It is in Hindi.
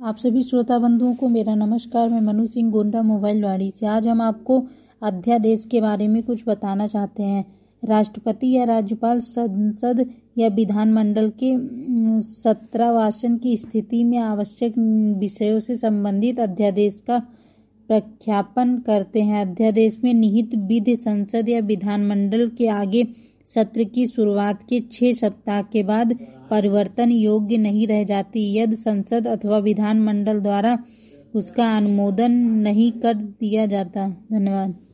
आप सभी श्रोता बंधुओं को मेरा नमस्कार। मैं मनु सिंह गोंडा मोबाइल वाड़ी से। आज हम आपको अध्यादेश के बारे में कुछ बताना चाहते हैं। राष्ट्रपति या राज्यपाल संसद या विधानमंडल के सत्रावसान की स्थिति में आवश्यक विषयों से संबंधित अध्यादेश का प्रख्यापन करते हैं। अध्यादेश में निहित विधि संसद या विधानमंडल के आगे सत्र की शुरुआत के 6 सप्ताह के बाद परिवर्तन योग्य नहीं रह जाती यदि संसद अथवा विधानमंडल द्वारा उसका अनुमोदन नहीं कर दिया जाता। धन्यवाद।